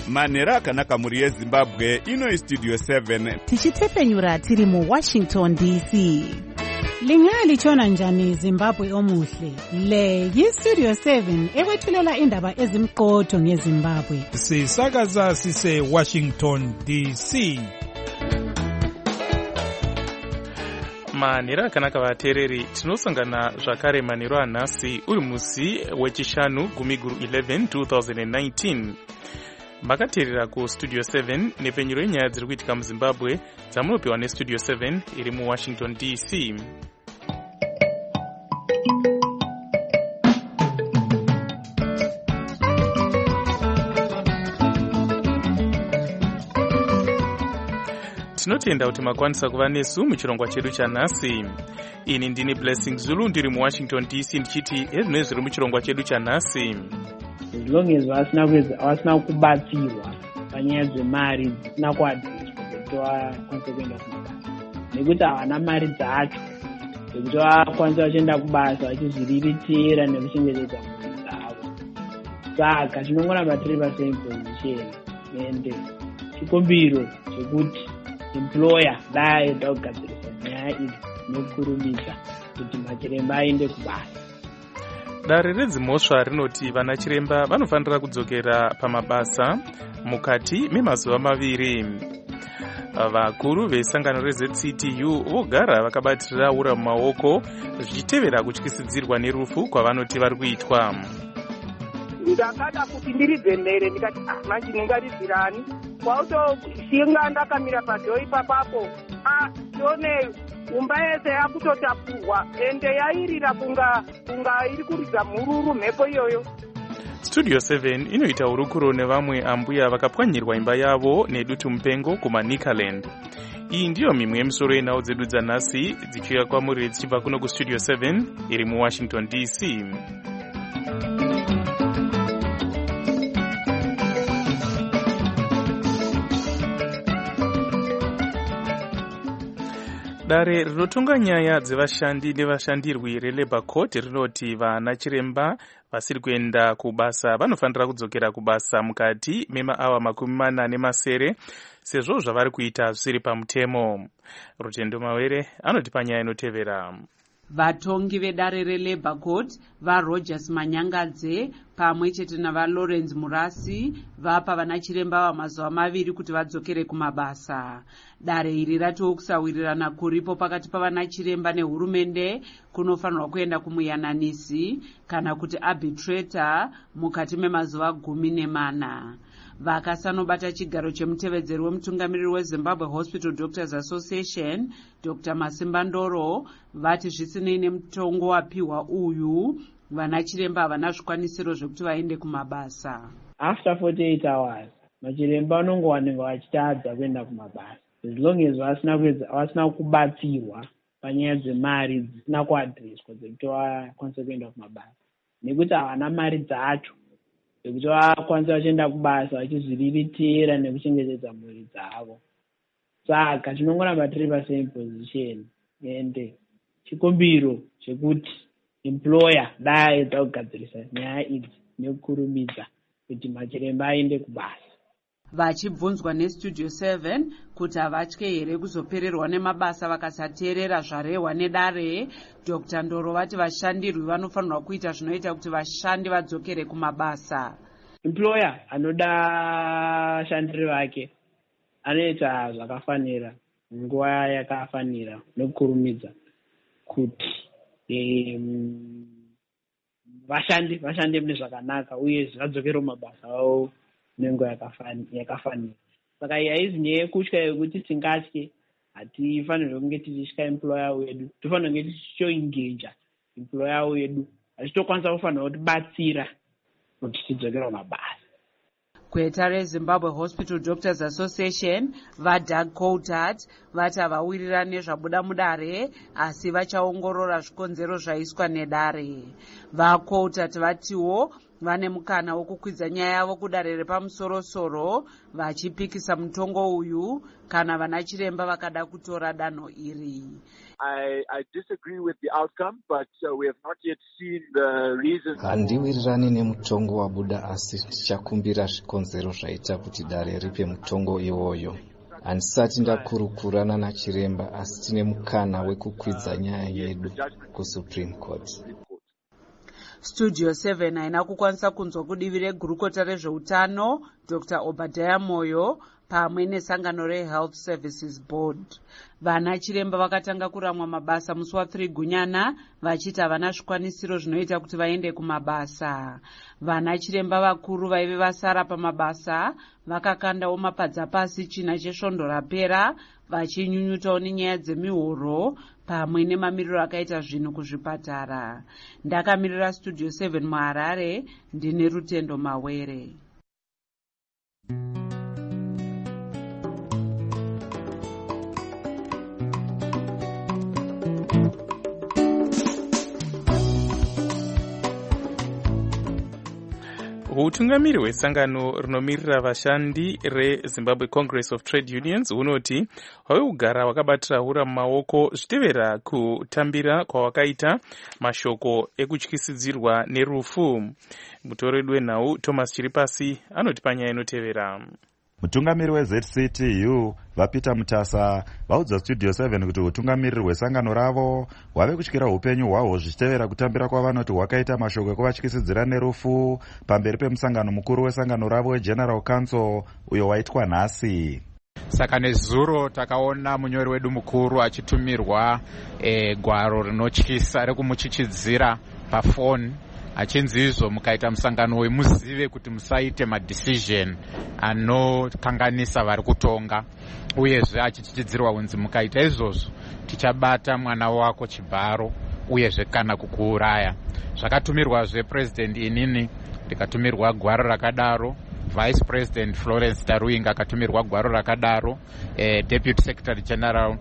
manhero akanaka mhuri yezimbabwe. Ino istudio 7 tichitefenyura tiri muWashington DC. Lingalitshona njani Zimbabwe omuhle? Le yistudio 7 ekwethulela indaba ezimqotho ngeZimbabwe. Sisakaza sise Washington DC. Manhero akanaka vateereri, tinosangana zvakare manhero anhasi uri musi wechishanu gumiguru 11 2019. Makateerera kustudio 7 nepenyuro yenyaya dziri kuitika muZimbabwe dzamunopiwa nestudio 7 iri muWashington DC. Tinotenda kuti makwanisa kuva nesu muchirongwa chedu chanhasi. Ini ndini Blessing Zulu ndiri muWashington DC ndichiti ezvinoi zviri muchirongwa chedu chanhasi. As long as vasina kubatsirwa panyaya dzemari dzisina kuadhiriswa kuti vakwanise kuenda kumabasa, nekuti havana mari dzacho dzekuti vakwanise vachienda kubasa vachizviriritira nekuchengetedza mhuri dzavo. Saka tinongoramba tiri pasame position ende chikumbiro chekuti employer daenda kugadzirisa nyaya idzi nokurumidza kuti machiremba aende kubasa. Dare redzimhosva rinoti vana chiremba vanofanira kudzokera pamabasa mukati memazuva 2. Vakuru vesangano reZCTU vogara vakabatirira ura mumaoko zvichitevera kutyisidzirwa nerufu kwavanoti vari kuitwa. Ndakada kuti ndiridze mhere ndikati manje ndingaridzirani kwautoshinga ndakamira padhoo ipapapo tione umba yese yakutotapurwa ende yairira kunga iri kuridza mhururu mhepo iyoyo. Studio 7 inoita hurukuro nevamwe ambuya vakapwanyirwa imba yavo nedutu mupengo kumaNikaland. Iyi ndiyo mimwe yemisoro yenhau dzedu dzanhasi dzichiuya kwamuri dzichibva kuno kustudio 7 iri muWashington DC. Dare rinotonga nyaya dzevashandi nevashandirwi reLabour Court rinoti vana chiremba vasiri kuenda kubasa vanofanira kudzokera kubasa mukati memaawa 40 sezvo zvavari kuita zvisiri pamutemo. Rutendo Mawere anotipa nyaya inotevera. Vatongi vedare reLabour Court vaRogers Manyangadze pamwe chete navaLawrence Murasi vapa vana chiremba vamazuva 2 kuti vadzokere kumabasa. Dare iri ratiwo kusawirirana kuripo pakati pavana chiremba nehurumende kunofanirwa kuenda kumuyananisi kana kuti arbitrator mukati memazuva 14. Vakasanobata chigaro chemutevedzeri wemutungamiriri weZimbabwe Hospital Doctors Association Dr. Masimba Ndoro vati zvisinei nemutongo wapiwa uyu vana chiremba havana zvikwanisiro zvekuti vaende kumabasa. After 48 hours machiremba vanongowanika vachitadza kuenda kumabasa as long as vasina kubatsirwa panyaya dzemari dzisina kuadhiriswa dzekuti vakwanise kuenda kumabasa, nekuti havana mari dzacho dzekuti vakwanise vachienda kubasa vachizviriritira nekuchengetedza mhuri dzavo. Saka tinongoramba tiri pasame position ende chikumbiro chekuti employer daedza kugadzirisa nyaya idzi nekukurumidza kuti machiremba aende kubasa. Vachibvunzwa nestudio 7 kuti havatye here kuzopererwa nemabasa vakasateerera zvarehwa nedare, Dr. Ndoro vati vashandirwi vanofanirwa kuita zvinoita kuti vashandi vadzokere kumabasa. Employer anoda shandiri vake anoita zvakafanira nguva yakafanira nekukurumidza kuti vashande mune zvakanaka uye vadzokere kumabasa avo nenguva yakafanira. Saka haizi neyekutya yekuti tingatye, hatifanirwe kunge tichitya employer wedu, tofanirwa kunge tichitoengaja employer wedu achitokwanisa kufanirwa kutibatsira kuti tidzokere kumabasa. Gweta reZimbabwe Hospital Doctors Association vaDoug Coulthard vati havawirirani nezvabuda mudare asi vachaongorora zvikonzero zvaiswa nedare. VaCoulthard vatiwo vane mukana wokukwidza nyaya yavo kudare repamusoro-soro vachipikisa mutongo uyu kana vana chiremba vakada kutora danho iri. I disagree with the outcome, but we have not yet seen the reasons. Handiwirirani nemutongo wabuda, asi tichakumbira zvikonzero zvaita kuti dare ripe mutongo iwoyo. Handisati ndakurukurana nachiremba, asi tine mukana wekukwidza nyaya yedu kuSupreme Court. Studio 7 haina kukwanisa kunzwa kudivi regurukota rezveutano Dr. Obadiah Moyo pamwe nesangano reHealth Services Board. Vana chiremba vakatanga kuramwa mabasa musi wa3 Gunyana vachiti havana zvikwanisiro zvinoita kuti vaende kumabasa. Vana chiremba vakuru vaive vasara pamabasa vakakandawo mapadza pasi china chesvondo rapera vachinyunyutawo nenyaya dzemihoro pamwe nemamiriro akaita zvinhu kuzvipatara. Ndakamirira Studio 7 muHarare, ndine Rutendo Mawere. Utungamiri hwesangano rinomirira vashandi reZimbabwe Congress of Trade Unions hunoti hwave kugara hwakabatira hura mumaoko zvichitevera kutambira kwawakaita mashoko ekutyisidzirwa nerufu. Mutoredu wenhau Thomas Chiripasi anoti panyaya inotevera. Mutungamiri weZCTU vaPeter Mutasa vaudza Studio 7 kuti utungamiriri hwesangano ravo hwave kutyira upenyu hwahwo zvichitevera kutambira kwavanoti hwakaita mashoko ekuvatyisidzira nerufu pamberi pemusangano mukuru wesangano ravo weGeneral Council uyo waitwa nhasi. Saka nezuro takaona munyori wedu mukuru achitumirwa gwaro rinotyisa rekumuchichidzira pafoni achinzi izvo mukaita musangano uyu muzive kuti musaite madecision anokanganisa vari kutonga, uyezve achichichidzirwa kunzi mukaita izvozvo tichabata mwana wako chibharo uyezve kana kukuuraya. Zvakatumirwazve president inini ndikatumirwa gwaro rakadaro, vice president Florence Taruinga akatumirwa gwaro rakadaro, deputy secretary general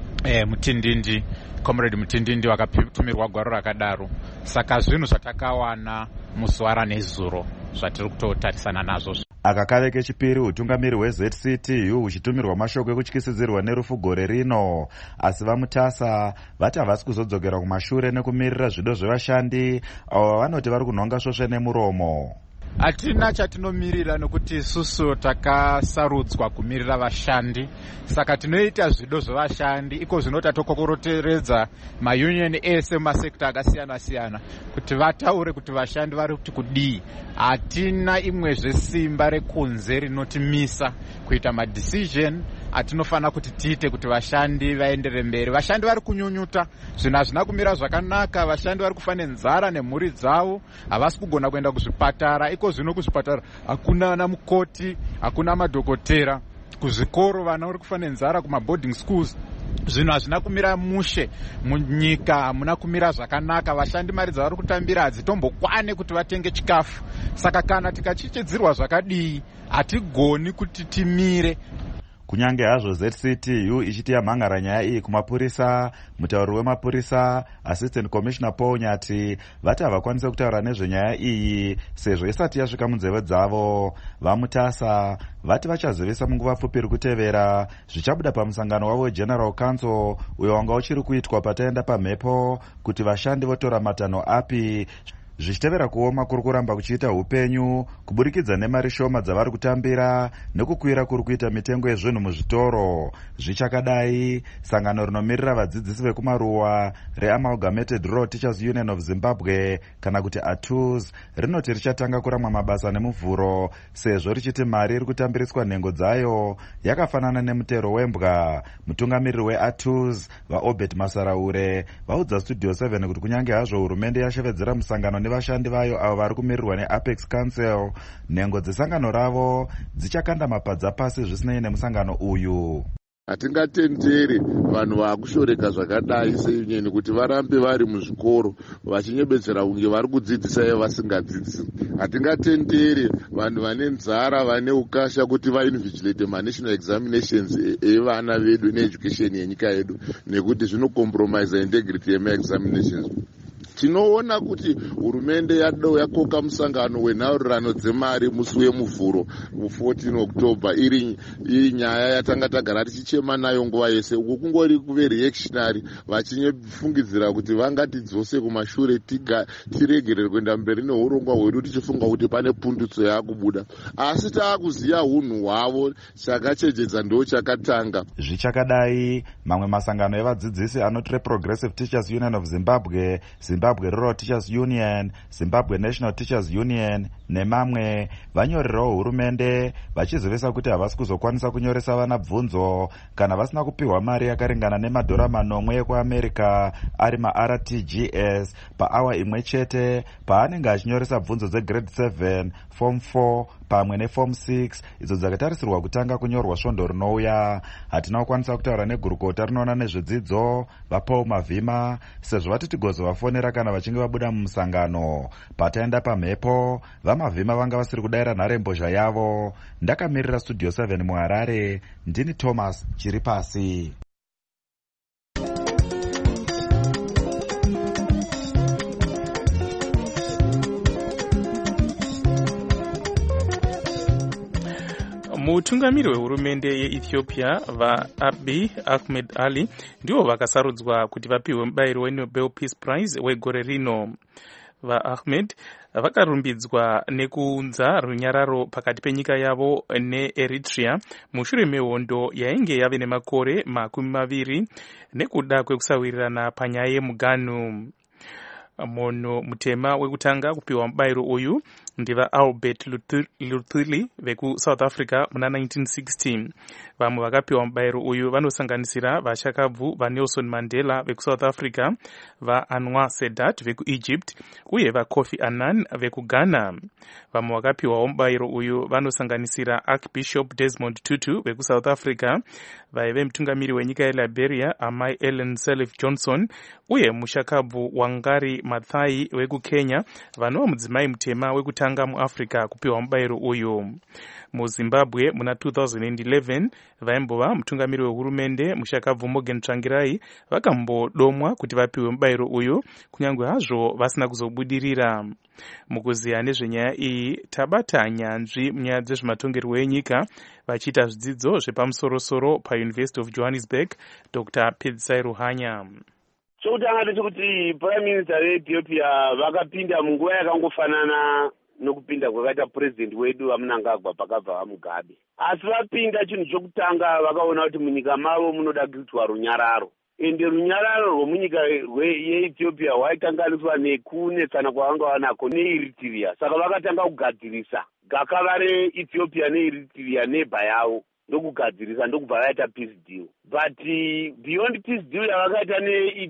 Mutindindi Comrade Mutindindi wakatumirwa gwaro rakadaro. Saka zvinhu zvatakawana muswara nezuro zvatiri kutotarisana nazvo. Akakave kechipiri utungamiri hweZCTU uchitumirwa mashoko ekutyisidzirwa nerufu gore rino, asi vaMutasa vati havasi kuzodzokera kumashure nekumirira zvido zvevashandi avo vanoti vari kunhonga svosve nemuromo. Hatina chatinomirira nokuti isusu takasarudzwa kumirira vashandi, saka tinoita zvido zvevashandi iko zvinota tokokoroteredza maunion ese mumasekta akasiyana-siyana kuti vataure kuti vashandi vari kuti kudii. Hatina imwezve simba rekunze rinotimisa kuita madecision atinofana kuti tiite kuti vashandi vaendere mberi. Vashandi vari kunyunyuta, zvinhu hazvina kumira zvakanaka, vashandi vari kufa nenzara nemhuri dzavo, havasi kugona kuenda kuzvipatara. Iko zvino kuzvipatara hakuna ana mukoti, hakuna madhokotera, kuzvikoro vana vari kufa nenzara, kumaboarding schools zvinhu hazvina kumira mushe munyika, hamuna kumira zvakanaka. Vashandi mari dzavari kutambira hadzitombokwane kuti vatenge chikafu. Saka kana tikachichidzirwa zvakadii hatigoni kuti timire. Kunyange hazvo ZCTU ichiti yamhangara nyaya iyi kumapurisa, mutauri wemapurisa Assistant Commissioner Paul Nyati vati havakwanise kutaura nezvenyaya iyi sezvo isati yasvika munzeve dzavo. VaMutasa vati vachazivisa munguva pfupi iri kutevera zvichabuda pamusangano wavo weGeneral Council uyo wanga uchiri kuitwa pataenda pamhepo kuti vashandi votora matanho api, zvichitevera kuoma kuri kuramba kuchiita upenyu kuburikidza nemari shoma dzavari kutambira nekukwira kuri kuita mitengo yezvinhu muzvitoro. Zvichakadai, sangano rinomirira vadzidzisi vekumaruwa reAmalgamated Rural Teachers Union of Zimbabwe kana kuti ATUZ rinoti richatanga kuramwa mabasa nemuvhuro sezvo richiti mari iri kutambiriswa nhengo dzayo yakafanana nemutero wembwa. Mutungamiriri weATUZ vaObert Masaraure vaudza Studio 7 kuti kunyange hazvo hurumende yashevedzera musangano nevashandi vayo avo vari kumirirwa neApex Council, nhengo dzesangano ravo dzichakanda mapadza pasi zvisinei nemusangano uyu. Hatingatenderi vanhu vakushoreka zvakadai seunion kuti varambe vari muzvikoro vachinyebedzera kunge vari kudzidzisa ivo vasingadzidzisi. Hatingatenderi vanhu vane nzara vane ukasha kuti vainvigilate manational examinations evana vedu needucation yenyika yedu nekuti zvinokompromise integrity yemaexaminations. tinoona kuti hurumende yakoka musangano wenhaurirano dzemari musi wemuvhuro 14 October iri nyaya yatanga tagara tichichema nayo nguva yese. Uku kungori kuve reactionary vachinyefungidzira kuti vangatidzose kumashure tiregerere kuenda mberi neurongwa hwedu tichifunga kuti pane pundutso yakubuda, asi taakuziva unhu hwavo chakachejedza ndo chakatanga. Zvichakadai, mamwe masangano evadzidzisi anoti reProgressive Teachers Union of Zimbabwe, Zimbabwe Rural Teachers Union, Zimbabwe National Teachers Union nemamwe vanyorerawo hurumende vachizivisa kuti havasi kuzokwanisa kunyoresa vana bvunzo kana vasina kupiwa mari yakaringana nemadhora $9 ekuAmerica ari maRTGS paawa imwe chete paanenge achinyoresa bvunzo dzegrade 7, form 4 pamwe neform 6 idzo dzakatarisirwa kutanga kunyorwa svondo rinouya. Hatina kukwanisa kutaura negurukota rinoona nezvedzidzo vaPaul Mavhima sezvo vati tigozovafonera kana vachinge vabuda mumusangano. Pataenda pamhepo vaMavhima vanga vasiri kudayira nharembozha yavo. Ndakamirira Studio 7 muHarare, ndini Thomas Chiripasi. Mutungamiri wehurumende yeEthiopia vaAbiy Ahmed Ali ndivo vakasarudzwa kuti vapiwe mubayiro weNobel Peace Prize wegore rino. VaAhmed vakarumbidzwa nekuunza runyararo pakati penyika yavo neEritrea mushure mehondo yainge yave nemakore 20 nekuda kwekusawirirana panyaya yemuganhu. Munhu mutema wekutanga kupiwa mubayiro uyu ndiva Albert Luthuli veku-South Africa muna 1960. Vamwe vakapiwa mubayiro uyu vanosanganisira vashakabvu vaNelson Mandela veku-South Africa, vaAnwar Sadat veku-Egypt uye vaKofi Annan veku-Ghana. Vamwe vakapiwawo mubayiro uyu vanosanganisira Archbishop Desmond Tutu veku-South Africa, vaive mutungamiri wenyika yeLiberia Amai Ellen Sirleaf Johnson uye mushakabvu Wangari Maathai veku-Kenya vanova mudzimai mutema wekutanga muAfrica kupiwa mubayiro uyu. MuZimbabwe muna 2011 vaimbova mutungamiri wehurumende mushakabvu Morgan Tsvangirai vakambodomwa kuti vapiwe mubayiro uyu kunyange hazvo vasina kuzobudirira. Mukuziya nezvenyaya iyi tabata nyanzvi munyaya dzezvematongerwo enyika vachiita zvidzidzo zvepamusorosoro paUniversity of Johannesburg, Dr. Pedzai Ruhanya. Chokutanga ndechekuti Prime Minister veEthiopia vakapinda munguva yakangofanana nokupinda kwakaita president wedu vaMnangagwa pakabva vaMugabe. Asi vapinda chinhu chokutanga vakaona kuti munyika mavo munoda kuitwa runyararo. Ende runyararo rwomunyika yeEthiopia hwaikanganiswa nekunetsana kwavanga vanako neEritrea. Saka vakatanga kugadzirisa gakava reEthiopia neEritrea nebha yavo ndokugadzirisa ndokubva vaita peace deal. But beyond peace deal yavakaita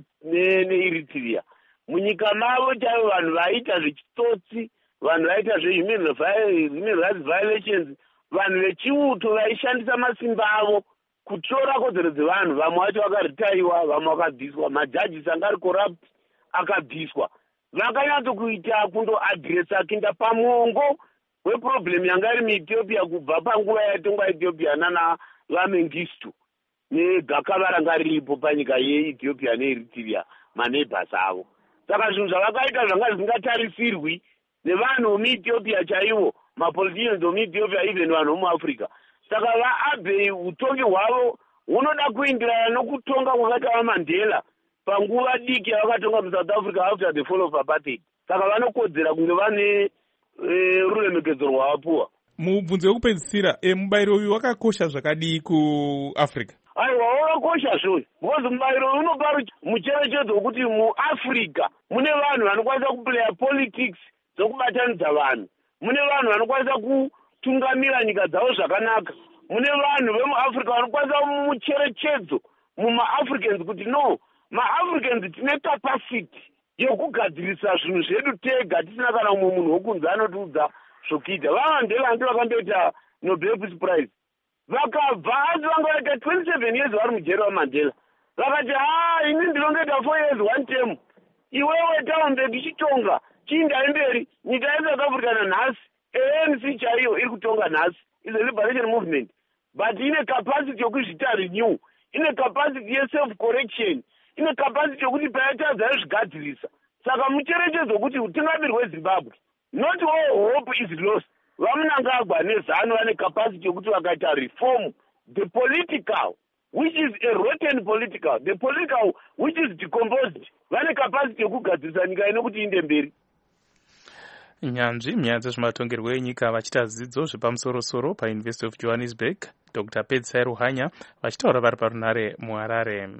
neEritrea, munyika mavo chaivo vanhu vaita zvechitsotsi, vanhu vaita zvehuman rights violations, vanhu vechiuto vaishandisa masimba avo kutora kodzero dzevanhu. Vamwe vacho vakaritaiwa, vamwe vakabviswa, majaji sanga ari corrupt akabviswa. Vakanyatsokuita kundoadresa kuenda pamuongo weproblem yanga iri muEthiopia kubva panguva yatongwa Ethiopia nana vaMengistu negakava ranga riripo panyika yeEthiopia neEritrea maneighbors avo. Saka zvinhu zvavakaita zvanga zvisingatarisirwi nevanhu vemuEthiopia chaivo, mapoliticians vemuEthiopia, even vanhu vemuAfrica. Saka vaAbiy utongi hwavo hunoda kuenderana nokutonga kwakaita vaMandela panguva diki yavakatonga muSouth Africa after the fall of apartheid. Saka vanokodzera kunge vane ruremekedzo rwavapuwa. Mubvunzo wekupedzisira, mubayiro uyu wakakosha zvakadii kuAfrica? Aiwa, wakakosha zvoi, because mubayiro uyu unopa mucherechedzo wekuti muAfrica mune vanhu vanokwanisa kuplaya politics dzokubatanidza vanhu, mune vanhu vanokwanisa kutungamira nyika dzavo zvakanaka, mune vanhu vemuAfrica vanokwanisa mucherechedzo mumaAfricans kuti no, maAfricans tine capacity yokugadzirisa zvinhu zvedu tega tisina kana mumwe munhu wokunze anotiudza zvokuita. VaMandela ndivo vakamboita Nobel Peace Prize. Vakabva asi vanga vaita 27 years vari mujeri vaMandela. Vakati ini ndinongoita 4 years one term. Iwewe Thabo ichitonga chiinda mberi nyika yeSouth Africa nanhasi ANC chaiyo iri kutonga nhasi is a liberation movement, but ine capacity yokuzvita renew, ine capacity yeself correction, ine capacity yokuti paita zvazvigadzirisa. saka mucherechedzo kuti utungamiri hwezimbabwe not all hope is lost. Vamunangagwa nezanu vane capacity yokuti vakaita reform the political which is a rotten political, the political which is decomposed, vane capacity yokugadzirisa nyika ino kuti iende mberi. Nyanzvi munyaya dzezvematongerwo enyika vachiita zvidzidzo zvepamusoro-soro paUniversity of Johannesburg, Dr. Pedzai Ruhanya vachitaura vari parunare muHarare.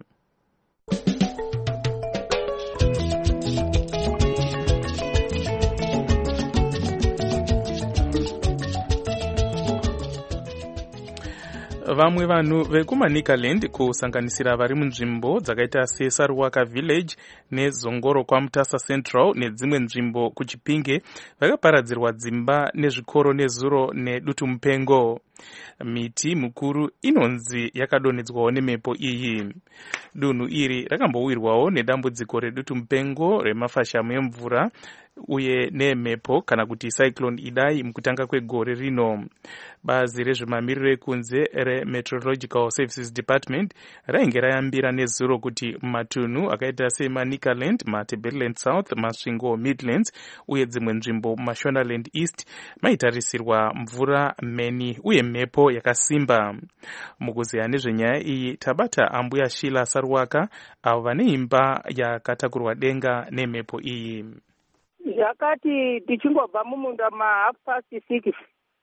Vamwe vanhu vekuManicaland kusanganisira vari munzvimbo dzakaita seSaruwaka Village neZongoro kwaMutasa Central nedzimwe nzvimbo kuChipinge vakaparadzirwa dzimba nezvikoro nezuro nedutu mupengo. Miti mikuru inonzi yakadonhedzwawo nemhepo iyi. Dunhu iri rakambowirwawo nedambudziko redutu mupengo remafashamu emvura uye nemhepo kana kuti cyclone Idai mukutanga kwegore rino. Bazi rezvemamiriro ekunze reMeteorological Services Department rainge rayambira nezuro kuti matunhu akaita seManicaland, Matabeleland South, Masvingo Midlands uye dzimwe nzvimbo Mashonaland East maitarisirwa mvura mheni uye mhepo yakasimba. Mukuziya nezvenyaya iyi tabata ambuya Shila Saruwaka avo vane imba yakatakurwa denga nemhepo iyi. Zvakati tichingobva mumunda ma6:30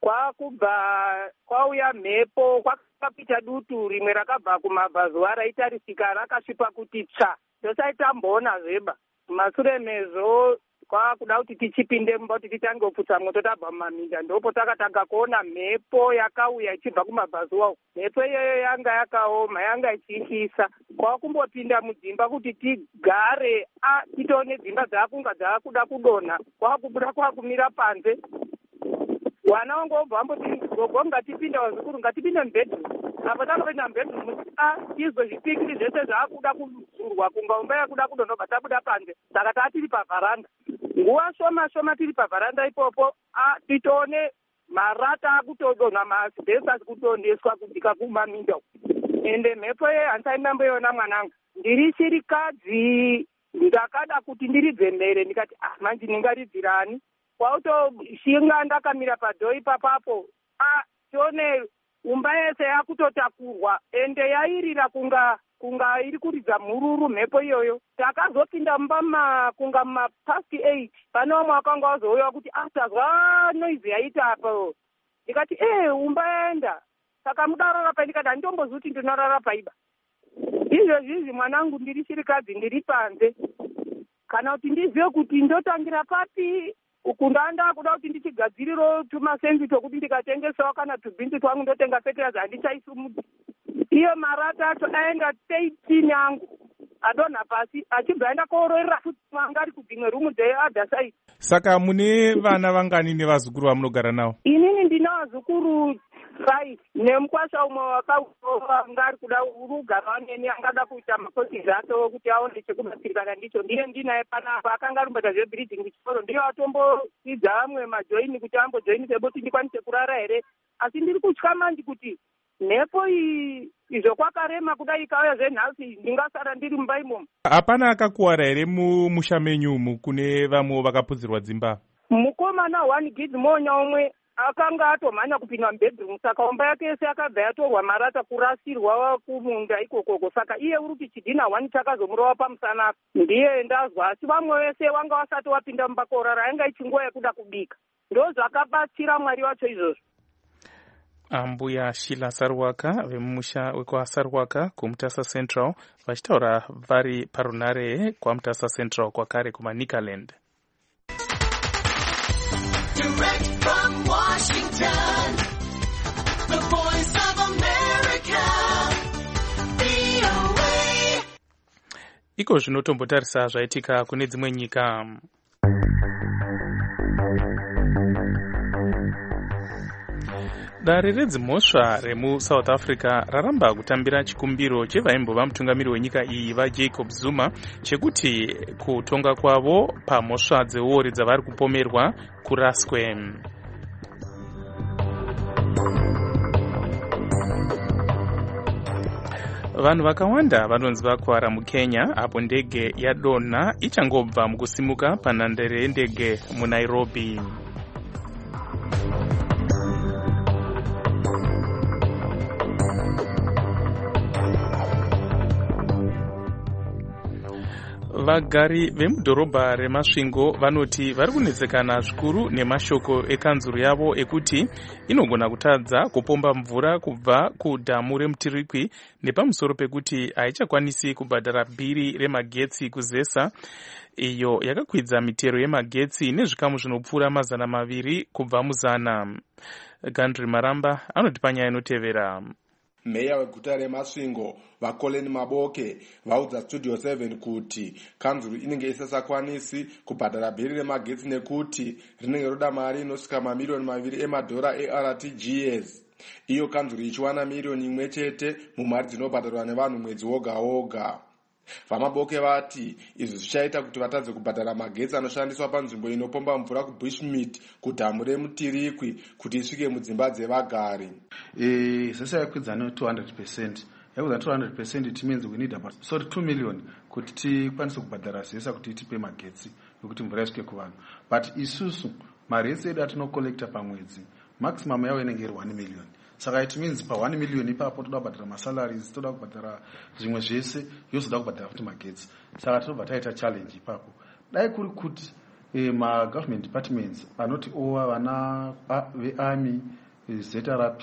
kwauya mhepo, kwakapita dutu rimwe rakabva kumabvazuva raitarisika rakasvipa kuti tsva. Tosaitamboona zveba. Mashure mezvo kwakuda kuti tichipinde mumba kuti titange kuputsa mwoto tabva mumaminda, ndopo takatanga kuona mhepo yakauya ichibva kumabvazuva. Mhepo iyoyo yanga yakaoma, yanga ichiishisa. Kwakumbopinda mudzimba kuti tigare, titoone dzimba dzakunga dzakuda kudonha. Kwakubuda kwakumira panze. Wana wangu obva amboti gogo ngatipinde, wazukuru ngatipinde mubhedroom. Apo takapinda mubhedroom izvo zvipikiri zvese zvaakuda kuzurwa kunga umba yakuda kudonha, tabuda panze. Saka tatiri pavharanda. Nguva shoma tiri pavharanda ipopo, titoone marata akutodonha, maasibhesasi kutondeswa kubvika kumaminda. Ende mhepo ye handisaimamboiona mwanangu. Ndiri chirikadzi, ndakada kuti ndiridze mbere, ndikati manje ndingaridzirani. Kwautoshinga ndakamira padhoo ipapapo, tione umba yese yakutotakurwa, ende yairira kunga iri kuridza mhururu mhepo iyoyo. Takazopinda mumba kunga ma8:30, pane umwe akanga wazouya kuti tazwa noizi yaita apo. Ndikati umba yaenda. Saka mudarara pa, ndikati handitombozvi kuti ndinorara paiba. Izvozvizvi mwanangu, ndiri chirikadzi, ndiri panze. Kana kuti ndizive kuti ndotangira papi, uku ndanda kuda kuti ndichigadziriro tumasenzi tokuti ndikatengesawo kana tubhinzi twangu ndotenga fetirazi handichaisumudzi. Iyo marata acho aenda 18 yangu adonha pasi, achibva aenda koororera futi mwanga ari kudzimwe rumu dzeother side. Saka mune vana vangani nevazukuru vamunogara navo? Inini ndina vazukuru 5 nemukwasha umwe wanga ari kuda urugara waneni angada kuita makosi acho kuti aone chekubatsirikana ndicho. Ndiye ndinaye panapa akanga ari kuita zvebreeding chikoro, ndiyo atombotsidza amwe majoini kuti ambojoini seboti ndikwanise kurara here. Asi ndiri kutya manje kuti mhepo izvo kwakarema kudai ikauya zvenhasi ndingasara ndiri mumba imomo. Hapana akakuwara here mumusha menyu umu kune vamwe vakapudzirwa dzimba? Mukomana 1 Gidmonya umwe akanga atomhanya kupinda mubhedroom, saka umba yake yese akabva yatorwa marata kurasirwa kumunda ikokoko. Saka iye uri kuti chidhina 1 chakazomurova pamusana. Ndiye ndazwa, asi vamwe vese wanga wasati wapinda mumba korara, yanga ichinguva yekuda kubika. Ndo zvakabatsira Mwari wacho izvozvo. Ambuya Shila Saruwaka vemumusha wekwaSaruwaka kuMutasa Central vachitaura vari parunare kwaMutasa Central kwakare kuManicaland. Direct from Washington, the voice of America, VOA. Iko zvinotombotarisa zvaitika kune dzimwe nyika. Dare redzimhosva remuSouth Africa raramba kutambira chikumbiro chevaimbova mutungamiri wenyika iyi vaJacob Zuma chekuti kutonga kwavo pamhosva dzeuori dzavari kupomerwa kuraswe. Vanhu vakawanda vanonzi vakuwara muKenya apo ndege yadonha ichangobva mukusimuka panhandare yendege muNairobi. Vagari vemudhorobha reMasvingo vanoti vari kunetsekana zvikuru nemashoko ekanzuru yavo ekuti inogona kutadza kupomba mvura kubva kudhamu remutirikwi nepamusoro pekuti haichakwanisi kubhadhara bhiri remagetsi kuzesa, iyo yakakwidza mitero yemagetsi nezvikamu zvinopfuura 200 kubva muzana. Gandri Maramba anotipa nyaya inotevera. Meya weguta reMasvingo vaColin Maboke vaudza Studio 7 kuti kanzuru inenge isasakwanisi kubhadhara bhiri remagetsi nekuti rinenge roda mari inosvika mamiliyoni 2 emadhora eRTGS. Iyo kanzuru ichiwana miliyoni 1 chete mumari dzinobhadharwa nevanhu mwedzi woga woga. VaMaboke vati izvi zvichaita kuti vatadze kubhadhara magetsi anoshandiswa panzvimbo inopomba mvura kuBushmeat kudhamu remutirikwi kuti isvike mudzimba dzevagari. Zese yakwidza ne 200%. Yakwidza 200%, it means we need about 2 million kuti tikwanise kubhadhara zesa kuti itipe magetsi yokuti mvura isvike kuvanhu. But isusu mari yese yedu atinokolekta pamwedzi maximum yawo inenge iri 1 million. Saka it means pa 1 million ipapo toda kubhadhara masalaries, toda kubhadhara zvimwe zvese, yozoda kubhadhara futi magetsi. Saka tinobva taita challenge ipapo. Dai kuri kuti ma-government departments anoti owa vana veArmy, ZRP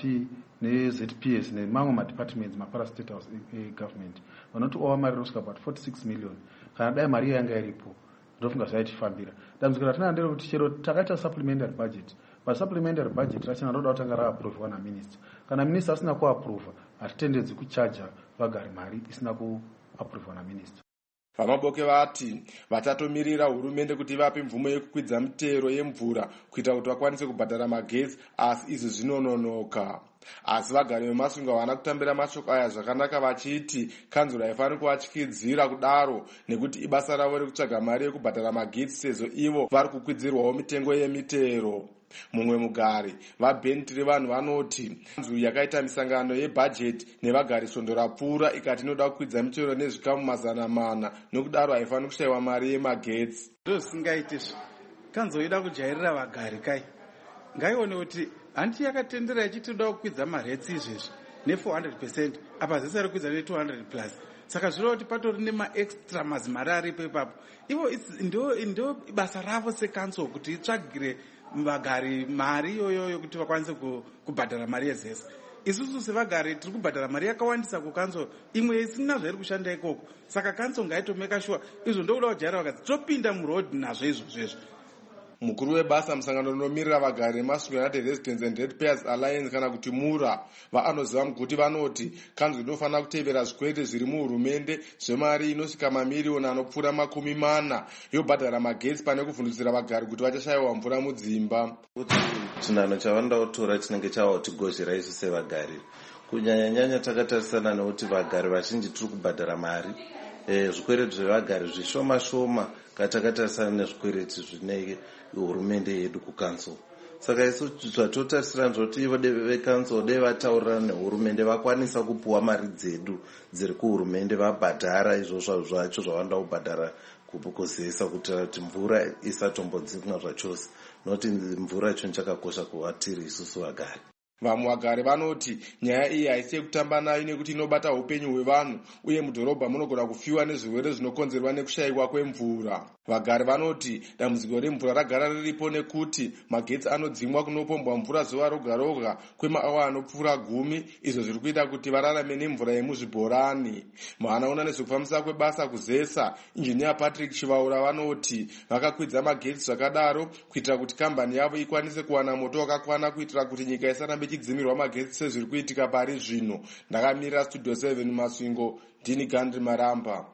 neZPS nemamwe ma-departments mapara-state house government vanoti owa mari inosvika about 46 million. Kana dai mari yanga iripo ndofunga zvaitifambira. Dambudziko ratinaa nderekuti chero takaita supplementary budget. Supplementary budget rachina roda kutanga raapprove na minister. Kana minister asina kuapprove, hatitendedzi kuchaja vagari mari isina kuapprove na minister. VaMaboke vati vatatomirira hurumende kuti vape mvumo yekukwidza mitero yemvura kuita kuti vakwanise kubhadhara magetsi, asi izvi zvinononoka. Asi vagari veMasvingo havana kutambira mashoko aya zvakanaka vachiti kanzuru haifaniri kuvatyidzira kudaro nekuti ibasa ravo rekutsvaga mari yekubhadhara magetsi sezvo ivo vari kukwidzirwawo mitengo yemitero. Mumwe mugari vaBentry vanhu vanoti kanzuru yakaita misangano yebhajeti nevagari svondo rapfuura ikati inoda kukwidza mitero nezvikamu 400 nokudaro haifaniri kushayiwa mari yemagetsi. Ndozisingaitizvo kanzuru ida kujairira vagari kai ngaione kuti handi yakatendera ichitoda kukwidza maretsi izvezvi ne400% apa zese rikwidza ne200 plus. Saka zviro kuti patori nemaextra mazimari aripo ipapo. Ivo ndio basa ravo sekanzuru kuti itsvagire vagari mari iyoyo yokuti vakwanise kubhadhara mari yezesa. Isusu sevagari tiri kubhadhara mari yakawandisa kukanzuru imwe isina zvairi kushanda ikoko. Saka kanzuru ngaitomeka sure izvo ndokuda kujaira vakadzi topinda muroad nazvo izvozvo. Mukuru webasa musangano unomirira vagari veMasvingo United Residents and Ratepayers Alliance kana kuti MURA vaanoziva muguti vanoti kanzuru inofanira kutevera zvikwete zviri muhurumende zvemari inosvika mamiliyoni anopfuura 40 yobhadhara magetsi pane kuvhundutsira vagari kuti vachashayiwa mvura mudzimba. Kuti chinano chavanoda kutora chinenge chavakutigozhera isu sevagari. Kunyanya-nyanya takatarisana nekuti vagari vazhinji tiri kubhadhara mari. Zvikwereti zvevagari zvishoma-shoma katakatarisana nezvikwereti zvine hurumende yedu kukanzuru. Saka isu zvatotarisira zvoti ivo vekanzuru dei vataurira nehurumende vakwanisa kupuwa mari dzedu dziri kuhurumende vabhadhara izvo zvacho zvavanoda kubhadhara kuzesa kuitira kuti mvura isatombodzimwa zvachose. Noti mvura icho chakakosha kuvatiri isusu vagari. Vamwe vagari vanoti nyaya iyi haisi yekutamba nayo nekuti inobata upenyu hwevanhu uye mudhorobha munogona kufiwa nezvirwere zvinokonzerwa nekushayiwa kwemvura. Vagari vanoti dambudziko remvura ragara riripo nekuti magetsi anodzimwa kunopombwa mvura zuva roga roga kwemaawa anopfuura 10, izvo zviri kuita kuti vararame nemvura yemuzvibhorani. Vanoona nezvekufambisa kwebasa kuzesa injiniya Patrick Chivaura vanoti vakakwidza magetsi zvakadaro kuitira kuti kambani yavo ikwanise kuwana moto wakakwana kuitira kuti nyika isarambe ichidzimirwa magetsi sezviri kuitika pari zvino. Ndakamirira Studio 7 Masvingo, ndini Gandri Maramba.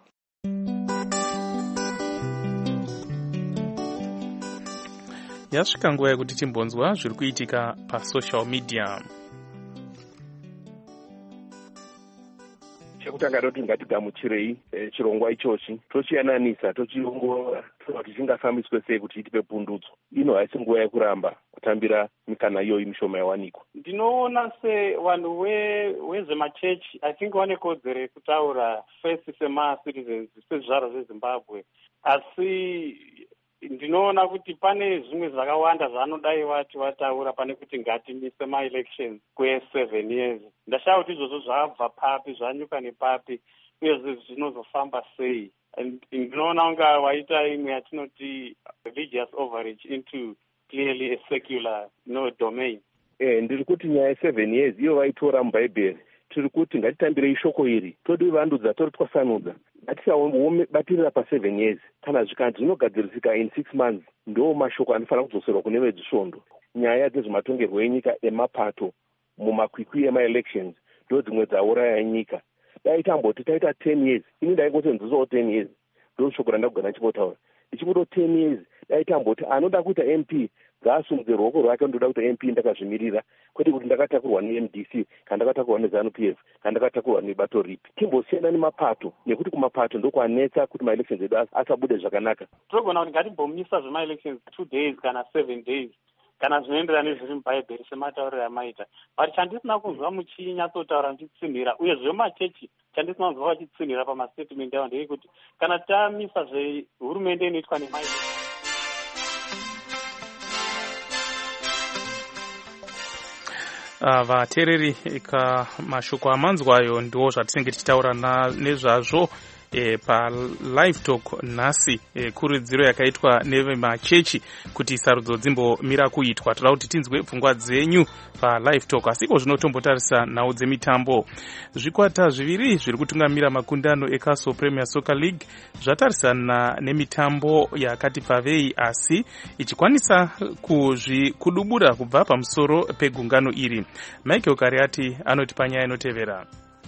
Yasvika nguva yekuti timbonzwa zviri kuitika pasocial media. Chekutanga doti ngatigamuchirei chirongwa ichochi tochiyananisa tochiongorora kuti chingafambiswe sei kuti itipe pundutso. Ino haisi nguva yekuramba kutambira mikana iyoyi mishoma yawanikwa. Ndinoona sevanhu vezvemachechi I think vane kodzero yekutaura first sema-citizens sezvizvarwa zvezimbabwe, asi ndinoona kuti pane zvimwe zvakawanda zvaanodai vati vataura pane kuti ngatimise ma-elections kwe7 years. Ndashaya kuti izvozvo zvabva papi, zvanyuka nepapi, uyezve zvinozofamba sei. Ndinoona unga waita imwe yatinoti religious overreach into clearly a secular domain. Ndiri kuti nyaya 7 years iyo vaitora mubhaibheri, tiri kuti ngatitambirei shoko iri, todi vandudza, tori twasanudza, ngatisabatirira pa7 years. Kana zvikanzi zvinogadzirisika in 6 months, ndo mashoko anofanira kudzoserwa kune vezvisvondo. Nyaya dzezvematongerwo enyika emapato mumakwikwi ema-elections ndo dzimwe dzauraya nyika. Dai tamboti taita 10 years, ini ndaingotenzisawo 10 years, ndo shoko randakugara ndichimbotaura. Ndichimboto 10 years, dai tamboti anoda kuita MP ngaasumudze ruoko rwake, ndoda kuita MP ndakazvimirira, kwete kuti ndakatakurwa neMDC, kana ndakatakurwa neZANU-PF, kana ndakatakurwa nebato ripi. Timbosiyana nemapato, nekuti kumapato ndokwanetsa kuti ma-elections edu asabude zvakanaka. Tinogona kuti ngatimbomisa zvema-elections 2 days kana 7 days, kana zvinoenderana nezviri mubhaibheri sematauriro amaita. But chandisina kunzwa muchinyatsotaura ndichitsinhira, uye zvemachechi chandisina kunzwa vachitsinhira pamastatement avo ndeyekuti kana tamisa zvehurumende inoitwa nema-elections. Vateereri, mashoko amanzwayo ndiwo zvatinenge tichitaura nezvazvo palive talk nhasi, kurudziro yakaitwa nevemachechi kuti sarudzo dzimbomira kuitwa. Toda kuti tinzwe pfungwa dzenyu palive talk, asi iko zvinotombotarisa nhau dzemitambo. Zvikwata zviviri zviri kutungamira makundano eCastle Premier Soccer League zvatarisana nemitambo yakati pfavei, asi ichikwanisa kudubura kubva pamusoro pegungano iri. Michael Kariati anoti panyaya inotevera.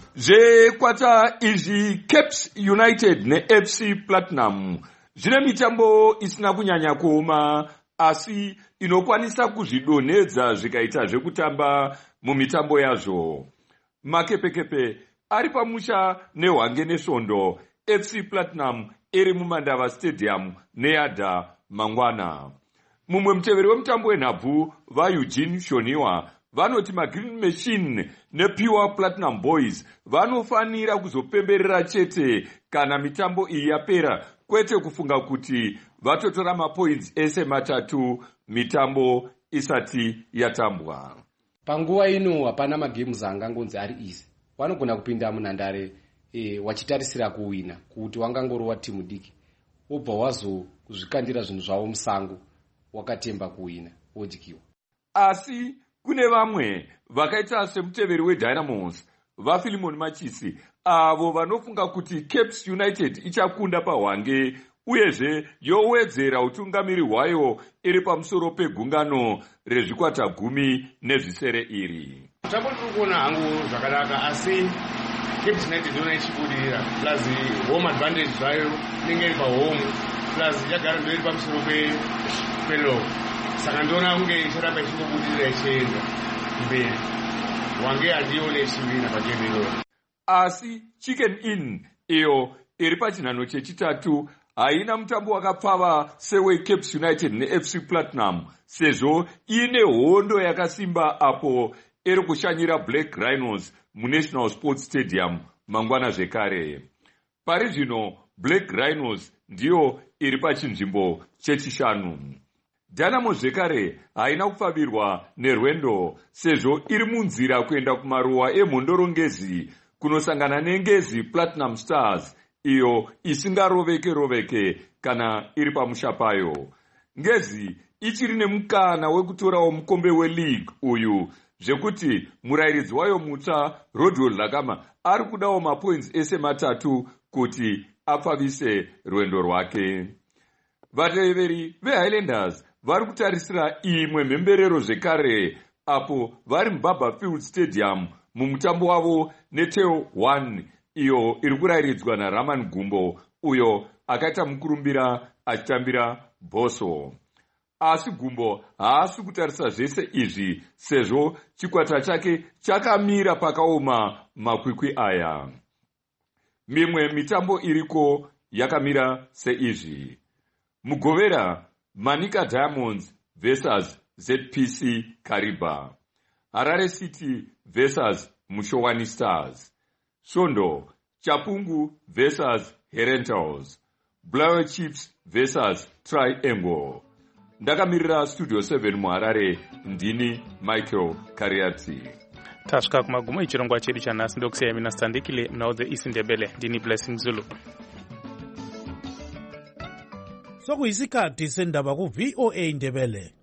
Zvekwata izvi Caps United neFC Platinum zvine mitambo isina kunyanya kuoma, asi inokwanisa kuzvidonhedza zvikaita zvekutamba mumitambo yazvo. Makepekepe ari pamusha nehwange nesvondo, FC Platinum iri mumandava Stadium neyadha mangwana. Mumwe muteveri wemutambo wenhabvu vaEugene Shoniwa vanoti maGreen Machine nePure Platinum Boys vanofanira kuzopemberera chete kana mitambo iyi yapera, kwete kufunga kuti vatotora mapoints ese matatu mitambo isati yatambwa. Panguva ino hapana magames angangonzi ari easy. Vanogona kupinda munhandare wachitarisira kuwina, kuti wangangorova timu diki, wobva wazozvikandira zvinhu zvavo musango, wakatemba kuwina, wodyiwa. Asi kune vamwe vakaita semuteveri weDynamos vaFilimon Machisi, avo vanofunga kuti Caps United ichakunda pahwange, uyezve yowedzera utungamiri hwayo iri pamusoro pegungano rezvikwata 10 nezvisere iri. Mutambo tiri kuona hangu zvakanaka, asi Caps United ndiyona ichibudirira, plus home advantage zvayo inenge iri pahome, plus ichagara ndo iri pamusoro pelo, saka ndiona kunge ichiramba ichingobudirira ichienda mberi. Hwange handione ichiwina pagame iroro. Asi Chicken Inn iyo iri pachinhano chechitatu haina mutambo wakapfava sewe Caps United neFC Platinum, sezvo ine hondo yakasimba apo iri kushanyira Black Rhinos muNational Sports Stadium mangwana zvekare. Pari zvino Black Rhinos ndiyo iri pachinzvimbo chechishanu. Dynamo zvekare haina kupfabirwa nerwendo, sezvo iri munzira kuenda kumaruwa emhondorongezi kunosangana nengezi Platinum Stars, iyo isingaroveke kana iri pamusha payo. Ngezi ichiri nemukana wekutorawo mukombe weleague uyu, zvekuti murayiridzi wayo mutsva Rodwell Lakama ari kudawo mapoints ese matatu kuti apfavise rwendo rwake. Vateveri veHighlanders vari kutarisira imwe mhemberero zvekare apo vari muBaba Field Stadium mumutambo wavo neTeo 1, iyo iri kurayiridzwa naRaman Gumbo, uyo akaita mukurumbira achitambira Boso. Asi Gumbo haasi kutarisa zvese izvi, sezvo chikwata chake chakamira pakaoma makwikwi aya. Mimwe mitambo iriko yakamira seizvi: Mugovera, Manika Diamonds versus ZPC Kariba. Harare City versus Mushowani Stars. Sondo, Chapungu versus Herentals. Bulawayo Chiefs versus Triangle. Ndakamirira Studio 7 muHarare, ndini Michael Kariatsi. Tasvika kumagumo echirongwa chedu chanhasi ndokusiyai mina Sandikile muna the East Ndebele, ndini Blessing Zulu. Sokuyisikhathi sendaba ku VOA Ndebele.